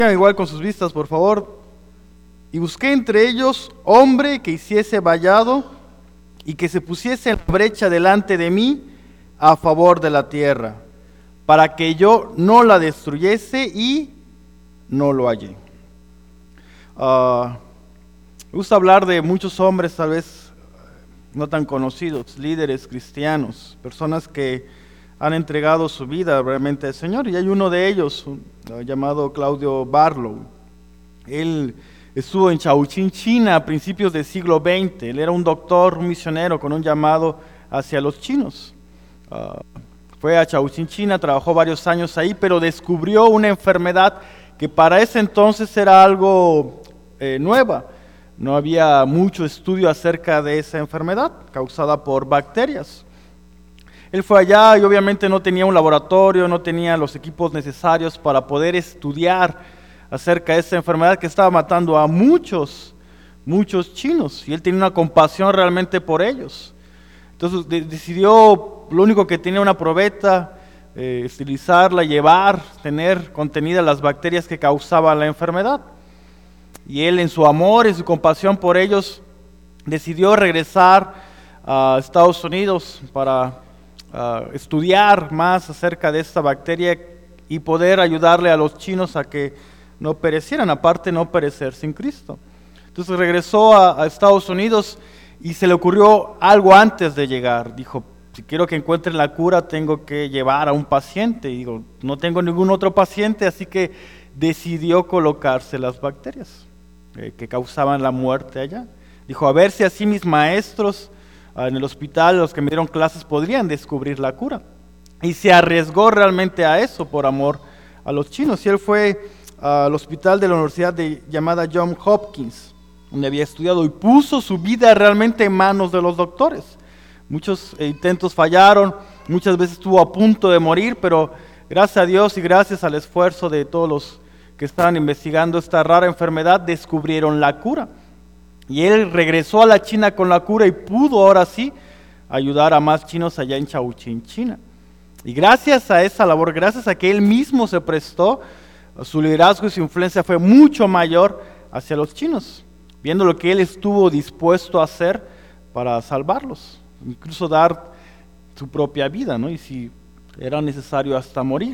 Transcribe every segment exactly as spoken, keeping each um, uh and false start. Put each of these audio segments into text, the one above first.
Igual con sus vistas, por favor. Y busqué entre ellos hombre que hiciese vallado y que se pusiese en la brecha delante de mí a favor de la tierra, para que yo no la destruyese, y no lo hallé. Uh, me gusta hablar de muchos hombres, tal vez no tan conocidos, líderes cristianos, personas que han entregado su vida realmente al Señor, y hay uno de ellos un, uh, llamado Claudio Barlow. Él estuvo en Chongqing, China, a principios del siglo veinte. Él era un doctor, un misionero con un llamado hacia los chinos. Uh, fue a Chongqing, China, trabajó varios años ahí, pero descubrió una enfermedad que para ese entonces era algo eh, nueva. No había mucho estudio acerca de esa enfermedad causada por bacterias. Él fue allá y obviamente no tenía un laboratorio, no tenía los equipos necesarios para poder estudiar acerca de esa enfermedad que estaba matando a muchos, muchos chinos, y él tenía una compasión realmente por ellos. Entonces de- decidió, lo único que tenía una probeta, eh, esterilizarla, llevar, tener contenidas las bacterias que causaban la enfermedad. Y él, en su amor y su compasión por ellos, decidió regresar a Estados Unidos para uh, estudiar más acerca de esta bacteria y poder ayudarle a los chinos a que no perecieran, aparte no perecer sin Cristo. Entonces regresó a, a Estados Unidos y se le ocurrió algo antes de llegar. Dijo, si quiero que encuentren la cura, tengo que llevar a un paciente. Y digo, no tengo ningún otro paciente, así que decidió colocarse las bacterias eh, que causaban la muerte allá. Dijo, a ver si así mis maestros uh, en el hospital, los que me dieron clases, podrían descubrir la cura. Y se arriesgó realmente a eso por amor a los chinos. Y él fue al hospital de la universidad de, llamada Johns Hopkins, donde había estudiado, y puso su vida realmente en manos de los doctores. Muchos intentos fallaron, muchas veces estuvo a punto de morir, pero gracias a Dios y gracias al esfuerzo de todos los que estaban investigando esta rara enfermedad, descubrieron la cura. Y él regresó a la China con la cura y pudo ahora sí ayudar a más chinos allá en Chongqing, China. Y gracias a esa labor, gracias a que él mismo se prestó, su liderazgo y su influencia fue mucho mayor hacia los chinos, viendo lo que él estuvo dispuesto a hacer para salvarlos, incluso dar su propia vida, ¿no? Y si era necesario hasta morir.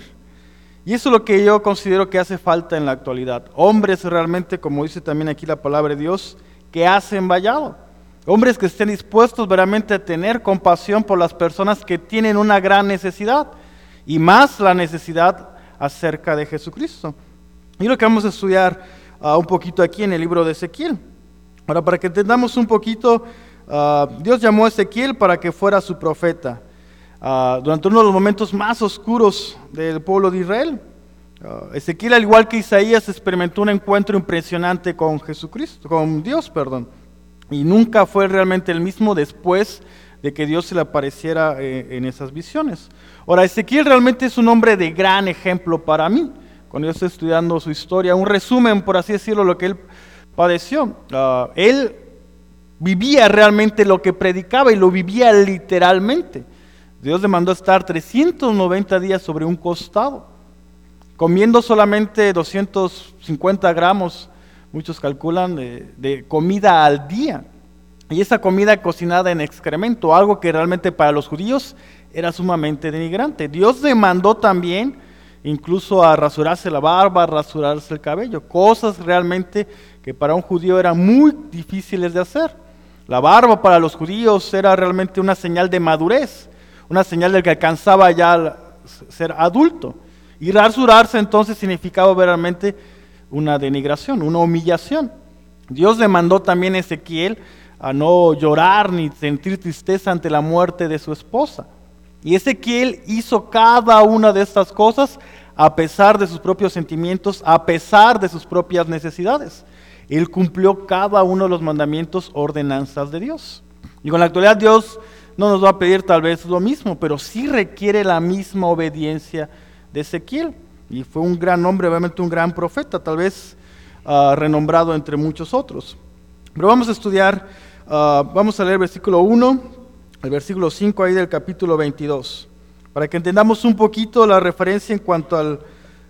Y eso es lo que yo considero que hace falta en la actualidad. Hombres realmente, como dice también aquí la palabra de Dios, que hacen vallado. Hombres que estén dispuestos verdaderamente a tener compasión por las personas que tienen una gran necesidad, y más la necesidad acerca de Jesucristo. Y lo que vamos a estudiar uh, un poquito aquí en el libro de Ezequiel. Ahora, para que entendamos un poquito, uh, Dios llamó a Ezequiel para que fuera su profeta uh, durante uno de los momentos más oscuros del pueblo de Israel. Uh, Ezequiel, al igual que Isaías, experimentó un encuentro impresionante con Jesucristo, con Dios, perdón, y nunca fue realmente el mismo después de que Dios se le apareciera eh, en esas visiones. Ahora, Ezequiel realmente es un hombre de gran ejemplo para mí. Cuando yo estoy estudiando su historia, un resumen, por así decirlo, lo que él padeció. Uh, él vivía realmente lo que predicaba, y lo vivía literalmente. Dios le mandó a estar trescientos noventa días sobre un costado, comiendo solamente doscientos cincuenta gramos, muchos calculan, de, de comida al día. Y esa comida cocinada en excremento, algo que realmente para los judíos era sumamente denigrante. Dios le mandó también incluso a rasurarse la barba, a rasurarse el cabello, cosas realmente que para un judío eran muy difíciles de hacer. La barba para los judíos era realmente una señal de madurez, una señal de que alcanzaba ya a ser adulto. Y rasurarse entonces significaba realmente una denigración, una humillación. Dios le mandó también a Ezequiel a no llorar ni sentir tristeza ante la muerte de su esposa. Y Ezequiel hizo cada una de estas cosas a pesar de sus propios sentimientos, a pesar de sus propias necesidades. Él cumplió cada uno de los mandamientos, ordenanzas de Dios. Y con la actualidad Dios no nos va a pedir tal vez lo mismo, pero sí requiere la misma obediencia de Ezequiel. Y fue un gran hombre, obviamente un gran profeta, tal vez uh, renombrado entre muchos otros. Pero vamos a estudiar, uh, vamos a leer versículo uno, el versículo cinco ahí del capítulo veintidós, para que entendamos un poquito la referencia en cuanto al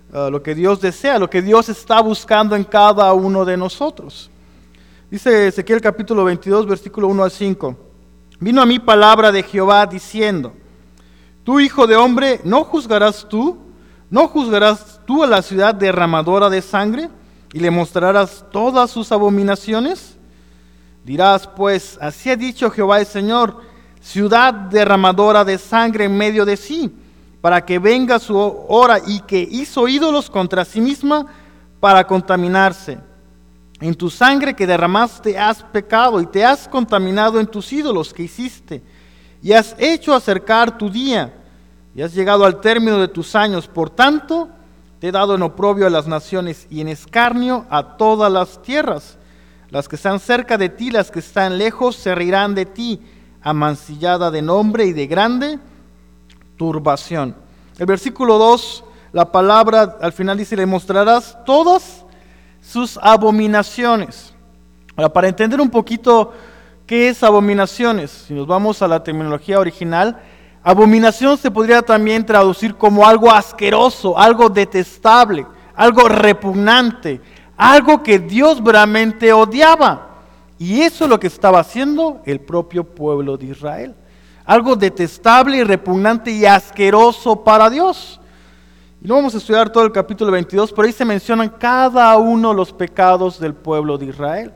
uh, lo que Dios desea, lo que Dios está buscando en cada uno de nosotros. Dice Ezequiel capítulo veintidós, versículo uno al cinco. Vino a mí palabra de Jehová diciendo: tú, hijo de hombre, ¿no juzgarás tú? ¿No juzgarás tú a la ciudad derramadora de sangre y le mostrarás todas sus abominaciones? Dirás pues, así ha dicho Jehová el Señor, ciudad derramadora de sangre en medio de sí, para que venga su hora, y que hizo ídolos contra sí misma para contaminarse. En tu sangre que derramaste has pecado, y te has contaminado en tus ídolos que hiciste, y has hecho acercar tu día, y has llegado al término de tus años. Por tanto, te he dado en oprobio a las naciones, y en escarnio a todas las tierras. Las que están cerca de ti, las que están lejos, se reirán de ti, amancillada de nombre y de grande turbación. El versículo dos, la palabra al final dice: le mostrarás todas sus abominaciones. Ahora, para entender un poquito qué es abominaciones, si nos vamos a la terminología original, abominación se podría también traducir como algo asqueroso, algo detestable, algo repugnante, algo que Dios realmente odiaba. Y eso es lo que estaba haciendo el propio pueblo de Israel. Algo detestable y repugnante y asqueroso para Dios. Y no vamos a estudiar todo el capítulo veintidós, pero ahí se mencionan cada uno de los pecados del pueblo de Israel.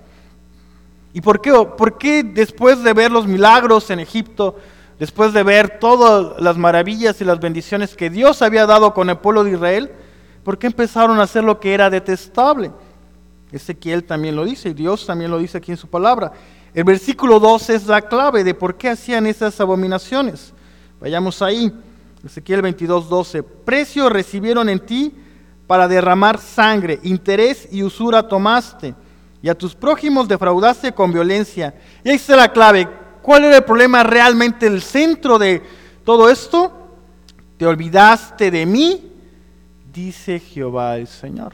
¿Y por qué? ¿Por qué después de ver los milagros en Egipto, después de ver todas las maravillas y las bendiciones que Dios había dado con el pueblo de Israel, por qué empezaron a hacer lo que era detestable? Ezequiel también lo dice, y Dios también lo dice aquí en su palabra. El versículo doce es la clave de por qué hacían esas abominaciones. Vayamos ahí. Ezequiel veintidós, doce. Precio recibieron en ti para derramar sangre, interés y usura tomaste, y a tus prójimos defraudaste con violencia. Y ahí está la clave. ¿Cuál era el problema realmente, el centro de todo esto? Te olvidaste de mí, dice Jehová el Señor.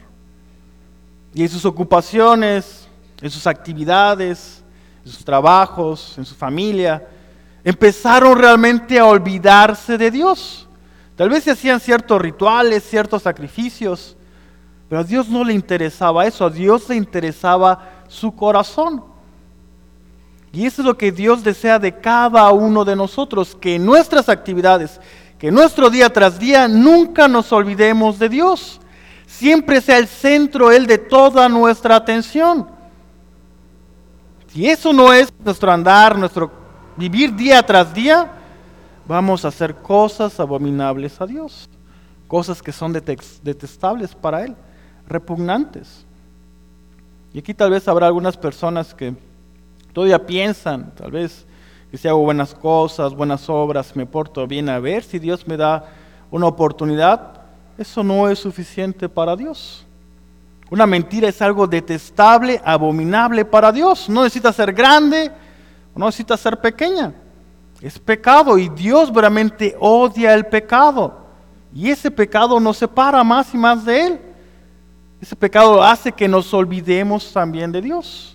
Y en sus ocupaciones, en sus actividades, en sus trabajos, en su familia, empezaron realmente a olvidarse de Dios. Tal vez se hacían ciertos rituales, ciertos sacrificios, pero a Dios no le interesaba eso, a Dios le interesaba su corazón. Y eso es lo que Dios desea de cada uno de nosotros, que en nuestras actividades, que nuestro día tras día nunca nos olvidemos de Dios. Siempre sea el centro Él de toda nuestra atención. Si eso no es nuestro andar, nuestro vivir día tras día, vamos a hacer cosas abominables a Dios. Cosas que son detestables para Él, repugnantes. Y aquí tal vez habrá algunas personas que todavía piensan, tal vez, que si hago buenas cosas, buenas obras, me porto bien, a ver si Dios me da una oportunidad. Eso no es suficiente para Dios. Una mentira es algo detestable, abominable para Dios. No necesita ser grande, no necesita ser pequeña. Es pecado y Dios realmente odia el pecado. Y ese pecado nos separa más y más de Él. Ese pecado hace que nos olvidemos también de Dios.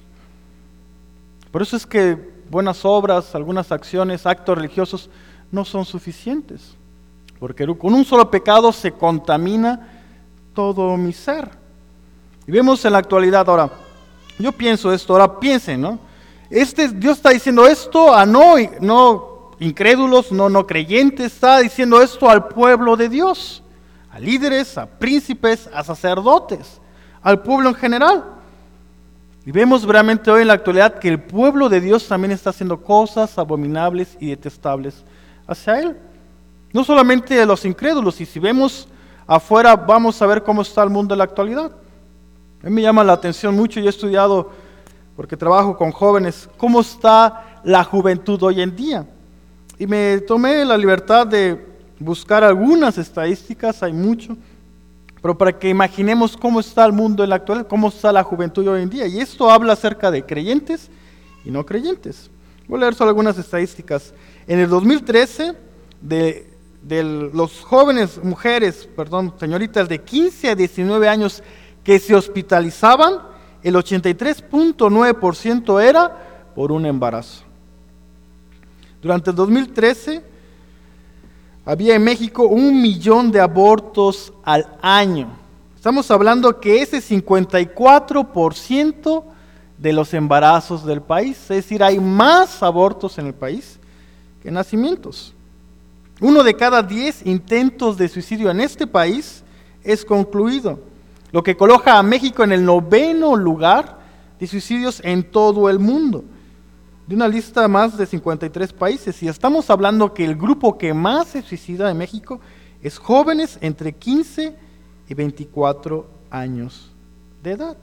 Por eso es que buenas obras, algunas acciones, actos religiosos no son suficientes. Porque con un solo pecado se contamina todo mi ser. Y vemos en la actualidad ahora, yo pienso esto, ahora piensen, ¿no? Este, Dios está diciendo esto a no, no incrédulos, no, no creyentes, está diciendo esto al pueblo de Dios, a líderes, a príncipes, a sacerdotes, al pueblo en general. Y vemos realmente hoy en la actualidad que el pueblo de Dios también está haciendo cosas abominables y detestables hacia Él. No solamente los incrédulos, y si vemos afuera, vamos a ver cómo está el mundo en la actualidad. A mí me llama la atención mucho, y he estudiado, porque trabajo con jóvenes, cómo está la juventud hoy en día. Y me tomé la libertad de buscar algunas estadísticas, hay mucho, pero para que imaginemos cómo está el mundo en la actualidad, cómo está la juventud hoy en día. Y esto habla acerca de creyentes y no creyentes. Voy a leer solo algunas estadísticas. En el dos mil trece, de de los jóvenes, mujeres, perdón, señoritas de quince a diecinueve años que se hospitalizaban, el ochenta y tres punto nueve por ciento era por un embarazo. Durante el dos mil trece había en México un millón de abortos al año. Estamos hablando que ese cincuenta y cuatro por ciento de los embarazos del país, es decir, hay más abortos en el país que nacimientos. Uno de cada diez intentos de suicidio en este país es concluido, lo que coloca a México en el noveno lugar de suicidios en todo el mundo, de una lista más de cincuenta y tres países. Y estamos hablando que el grupo que más se suicida en México es jóvenes entre quince y veinticuatro años de edad.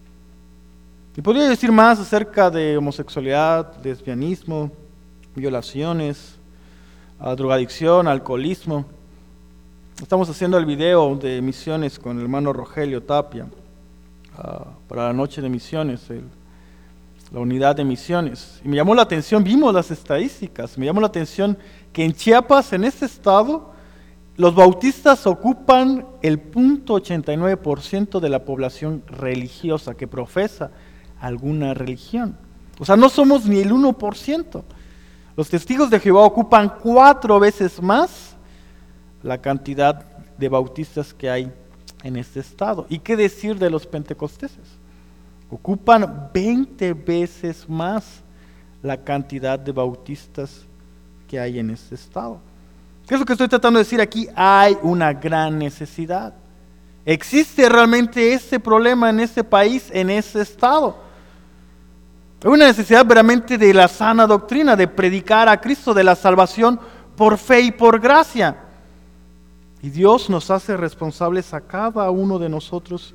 Y podría decir más acerca de homosexualidad, lesbianismo, violaciones, uh, drogadicción, alcoholismo. Estamos haciendo el video de misiones con el hermano Rogelio Tapia uh, para la noche de misiones, el, la unidad de misiones. Y me llamó la atención, vimos las estadísticas, me llamó la atención que en Chiapas, en este estado, los bautistas ocupan el cero punto ochenta y nueve por ciento de la población religiosa que profesa alguna religión. O sea, no somos ni el uno por ciento. Los testigos de Jehová ocupan cuatro veces más la cantidad de bautistas que hay en este estado. ¿Y qué decir de los pentecosteses? Ocupan veinte veces más la cantidad de bautistas que hay en este estado. ¿Qué es lo que estoy tratando de decir aquí? Hay una gran necesidad. ¿Existe realmente ese problema en este país, en ese estado? Hay una necesidad verdaderamente de la sana doctrina, de predicar a Cristo, de la salvación por fe y por gracia. Y Dios nos hace responsables a cada uno de nosotros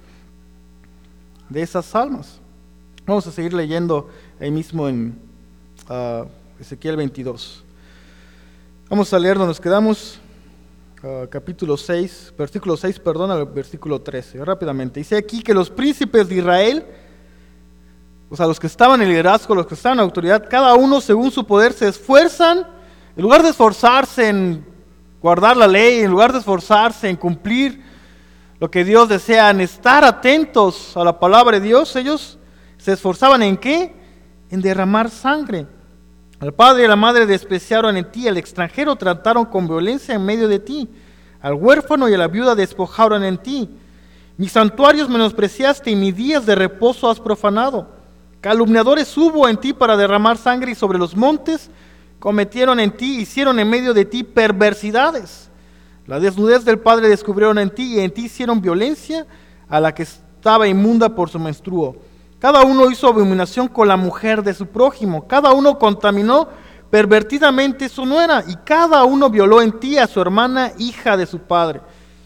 de esas almas. Vamos a seguir leyendo ahí mismo en uh, Ezequiel veintidós. Vamos a leer donde nos quedamos, uh, capítulo seis, versículo seis, perdón, al versículo trece, rápidamente. Dice aquí que los príncipes de Israel, o sea, los que estaban en liderazgo, los que estaban en autoridad, cada uno según su poder se esfuerzan, en lugar de esforzarse en guardar la ley, en lugar de esforzarse en cumplir lo que Dios desea, en estar atentos a la palabra de Dios, ellos se esforzaban ¿en qué? En derramar sangre. Al padre y a la madre despreciaron en ti, al extranjero trataron con violencia en medio de ti, al huérfano y a la viuda despojaron en ti. Mis santuarios menospreciaste y mis días de reposo has profanado. Calumniadores hubo en ti para derramar sangre y sobre los montes cometieron en ti, hicieron en medio de ti perversidades. La desnudez del padre descubrieron en ti y en ti hicieron violencia a la que estaba inmunda por su menstruo. Cada uno hizo abominación con la mujer de su prójimo, cada uno contaminó pervertidamente su nuera y cada uno violó en ti a su hermana, hija de su padre.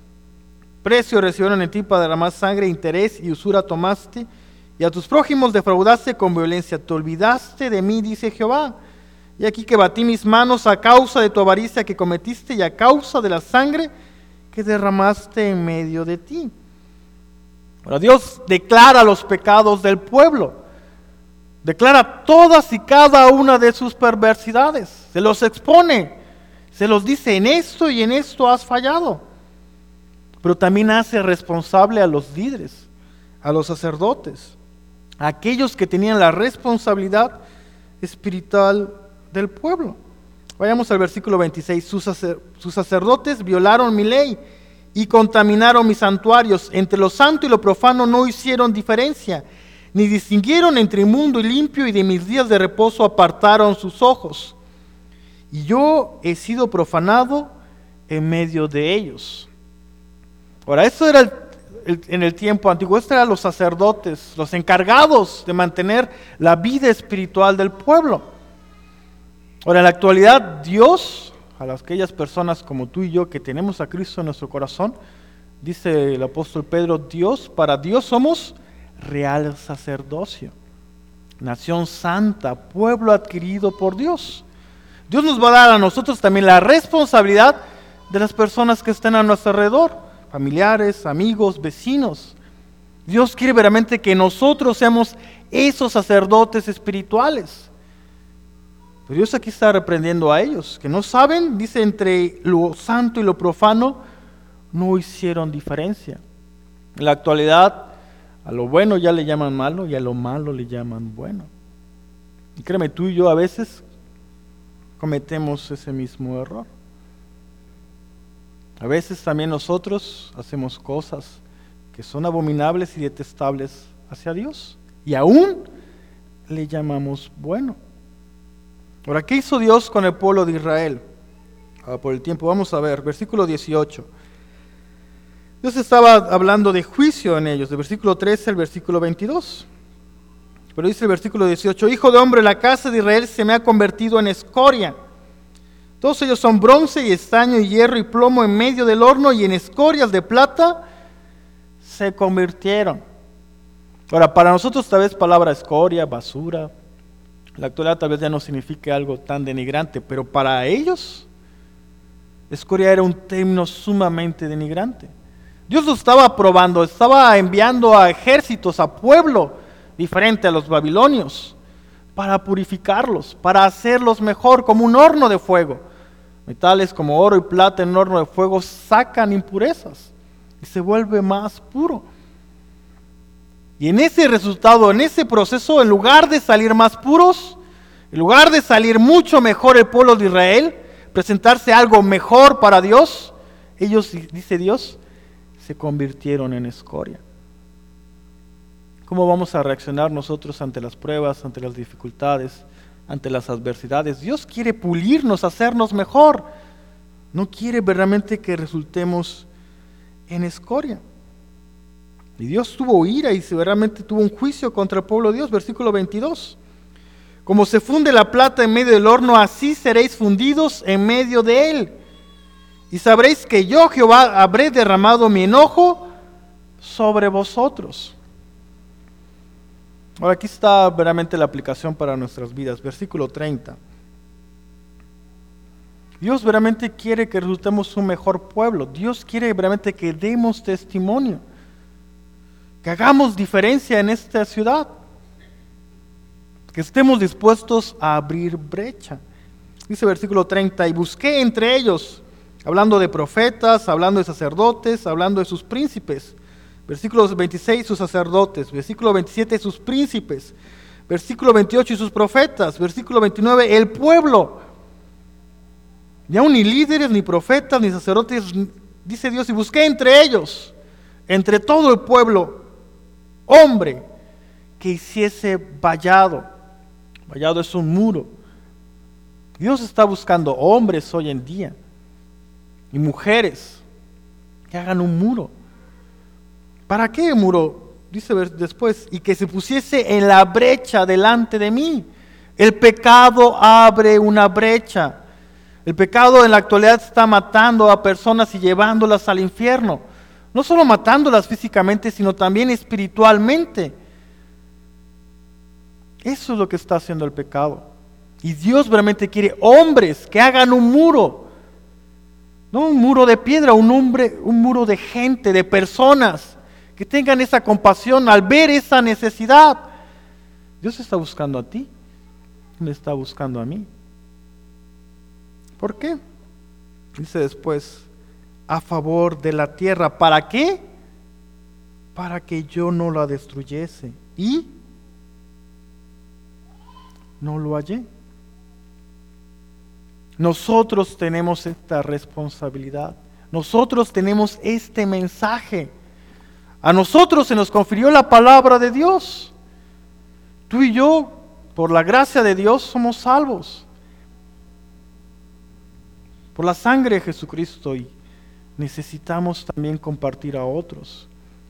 Precio recibieron en ti para derramar sangre, interés y usura tomaste, y a tus prójimos defraudaste con violencia. Te olvidaste de mí, dice Jehová. Y aquí que batí mis manos a causa de tu avaricia que cometiste y a causa de la sangre que derramaste en medio de ti. Ahora Dios declara los pecados del pueblo, declara todas y cada una de sus perversidades, se los expone, se los dice: en esto y en esto has fallado. Pero también hace responsable a los líderes, a los sacerdotes, a aquellos que tenían la responsabilidad espiritual del pueblo. Vayamos al versículo veintiséis. Sus, sacer, sus sacerdotes violaron mi ley y contaminaron mis santuarios. Entre lo santo y lo profano no hicieron diferencia, ni distinguieron entre inmundo y limpio, y de mis días de reposo apartaron sus ojos. Y yo he sido profanado en medio de ellos. Ahora, esto era el, el, en el tiempo antiguo, estos eran los sacerdotes, los encargados de mantener la vida espiritual del pueblo. Ahora, en la actualidad, Dios, a las, aquellas personas como tú y yo que tenemos a Cristo en nuestro corazón, dice el apóstol Pedro, Dios, para Dios somos real sacerdocio, nación santa, pueblo adquirido por Dios. Dios nos va a dar a nosotros también la responsabilidad de las personas que estén a nuestro alrededor, familiares, amigos, vecinos. Dios quiere verdaderamente que nosotros seamos esos sacerdotes espirituales. Pero Dios aquí está reprendiendo a ellos, que no saben, dice, entre lo santo y lo profano, no hicieron diferencia. En la actualidad, a lo bueno ya le llaman malo y a lo malo le llaman bueno. Y créeme, tú y yo a veces cometemos ese mismo error. A veces también nosotros hacemos cosas que son abominables y detestables hacia Dios. Y aún le llamamos bueno. Ahora, ¿qué hizo Dios con el pueblo de Israel? Ah, por el tiempo, vamos a ver, versículo dieciocho. Dios estaba hablando de juicio en ellos, de versículo trece al versículo veintidós. Pero dice el versículo dieciocho, Hijo de hombre, la casa de Israel se me ha convertido en escoria. Todos ellos son bronce y estaño y hierro y plomo en medio del horno, y en escorias de plata se convirtieron. Ahora, para nosotros tal vez palabra escoria, basura, en la actualidad tal vez ya no signifique algo tan denigrante, pero para ellos, escoria era un término sumamente denigrante. Dios lo estaba probando, estaba enviando a ejércitos, a pueblo diferente a los babilonios, para purificarlos, para hacerlos mejor, como un horno de fuego. Metales como oro y plata en un horno de fuego sacan impurezas y se vuelve más puro. Y en ese resultado, en ese proceso, en lugar de salir más puros, en lugar de salir mucho mejor el pueblo de Israel, presentarse algo mejor para Dios, ellos, dice Dios, se convirtieron en escoria. ¿Cómo vamos a reaccionar nosotros ante las pruebas, ante las dificultades, ante las adversidades? Dios quiere pulirnos, hacernos mejor. No quiere verdaderamente que resultemos en escoria. Y Dios tuvo ira y verdaderamente tuvo un juicio contra el pueblo de Dios. Versículo veintidós. Como se funde la plata en medio del horno, así seréis fundidos en medio de él. Y sabréis que yo, Jehová, habré derramado mi enojo sobre vosotros. Ahora aquí está verdaderamente la aplicación para nuestras vidas. Versículo treinta. Dios verdaderamente quiere que resultemos un mejor pueblo. Dios quiere verdaderamente que demos testimonio, que hagamos diferencia en esta ciudad, que estemos dispuestos a abrir brecha. Dice versículo treinta, y busqué entre ellos, hablando de profetas, hablando de sacerdotes, hablando de sus príncipes. Versículo veintiséis, sus sacerdotes. Versículo veintisiete, sus príncipes. Versículo veintiocho, y sus profetas. Versículo veintinueve, el pueblo. Ni aun ni líderes, ni profetas, ni sacerdotes, dice Dios, y busqué entre ellos, entre todo el pueblo, hombre que hiciese vallado. Vallado es un muro. Dios está buscando hombres hoy en día y mujeres que hagan un muro. ¿Para qué muro? Dice después, y que se pusiese en la brecha delante de mí. El pecado abre una brecha. El pecado en la actualidad está matando a personas y llevándolas al infierno. No solo matándolas físicamente, sino también espiritualmente. Eso es lo que está haciendo el pecado. Y Dios realmente quiere hombres que hagan un muro. No un muro de piedra, un, hombre, un muro de gente, de personas que tengan esa compasión al ver esa necesidad. Dios está buscando a ti, me está buscando a mí. ¿Por qué? Dice después, a favor de la tierra. ¿Para qué? Para que yo no la destruyese. Y no lo hallé. Nosotros tenemos esta responsabilidad. Nosotros tenemos este mensaje. A nosotros se nos confirió la palabra de Dios. Tú y yo, por la gracia de Dios, somos salvos. Por la sangre de Jesucristo, y necesitamos también compartir a otros.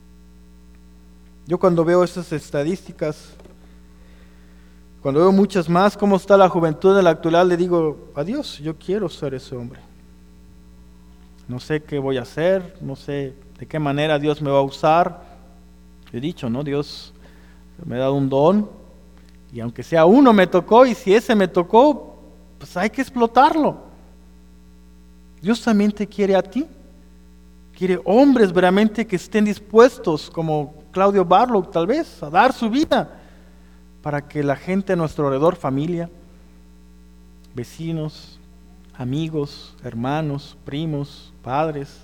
Yo cuando veo esas estadísticas, cuando veo muchas más, cómo está la juventud en la actualidad, le digo, adiós, yo quiero ser ese hombre. No sé qué voy a hacer, no sé de qué manera Dios me va a usar. He dicho, ¿no? Dios me ha dado un don, y aunque sea uno me tocó, y si ese me tocó, pues hay que explotarlo. Dios también te quiere a ti. Quiere hombres verdaderamente que estén dispuestos, como Claudio Barlow tal vez, a dar su vida para que la gente a nuestro alrededor, familia, vecinos, amigos, hermanos, primos, padres,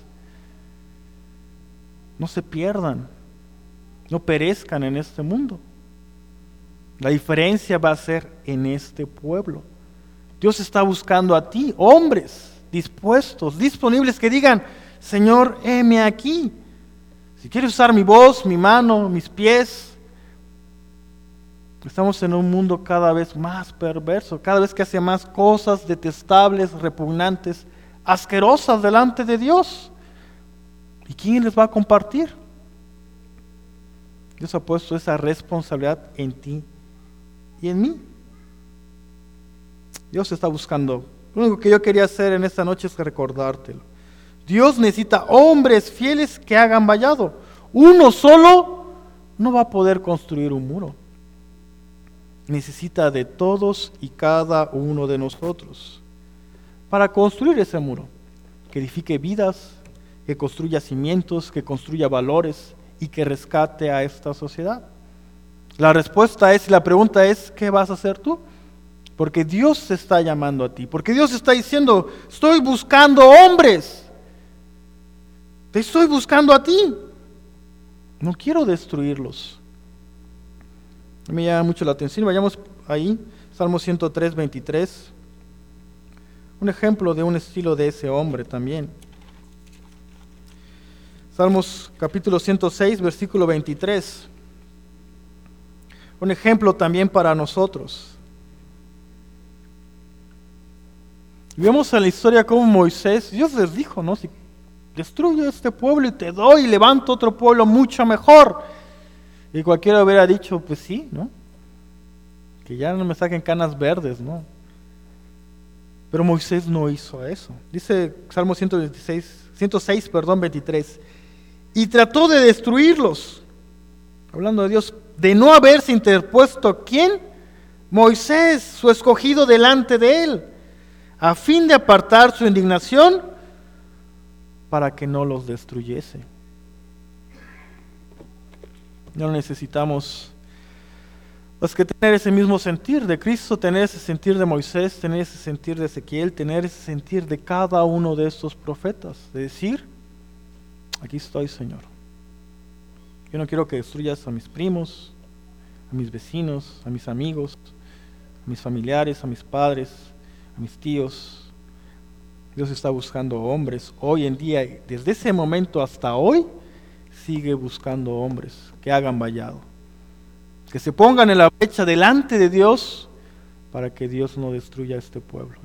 no se pierdan, no perezcan en este mundo. La diferencia va a ser en este pueblo. Dios está buscando a ti, hombres dispuestos, disponibles, que digan, Señor, heme aquí. Si quiere usar mi voz, mi mano, mis pies, estamos en un mundo cada vez más perverso, cada vez que hace más cosas detestables, repugnantes, asquerosas delante de Dios. ¿Y quién les va a compartir? Dios ha puesto esa responsabilidad en ti y en mí. Dios está buscando. Lo único que yo quería hacer en esta noche es recordártelo. Dios necesita hombres fieles que hagan vallado. Uno solo no va a poder construir un muro. Necesita de todos y cada uno de nosotros para construir ese muro, que edifique vidas, que construya cimientos, que construya valores y que rescate a esta sociedad. La respuesta es, la pregunta es, ¿qué vas a hacer tú? Porque Dios te está llamando a ti, porque Dios está diciendo, estoy buscando hombres, te estoy buscando a ti, no quiero destruirlos. Me llama mucho la atención, vayamos ahí, Salmo ciento tres, veintitrés, un ejemplo de un estilo de ese hombre también. Salmos capítulo ciento seis, versículo veintitrés, un ejemplo también para nosotros. Y vemos en la historia cómo Moisés, Dios les dijo, ¿no? Si destruyo este pueblo y te doy y levanto otro pueblo mucho mejor. Y cualquiera hubiera dicho, pues sí, ¿no? Que ya no me saquen canas verdes, ¿no? Pero Moisés no hizo eso. Dice Salmo ciento veintiséis, ciento seis, perdón, veintitrés. Y trató de destruirlos. Hablando de Dios, de no haberse interpuesto, ¿quién? Moisés, su escogido delante de él, a fin de apartar su indignación para que no los destruyese. No necesitamos más que tener ese mismo sentir de Cristo, tener ese sentir de Moisés, tener ese sentir de Ezequiel, tener ese sentir de cada uno de estos profetas, de decir, aquí estoy, Señor. Yo no quiero que destruyas a mis primos, a mis vecinos, a mis amigos, a mis familiares, a mis padres, a mis tíos. Dios está buscando hombres. Hoy en día, desde ese momento hasta hoy, sigue buscando hombres que hagan vallado, que se pongan en la brecha delante de Dios para que Dios no destruya a este pueblo.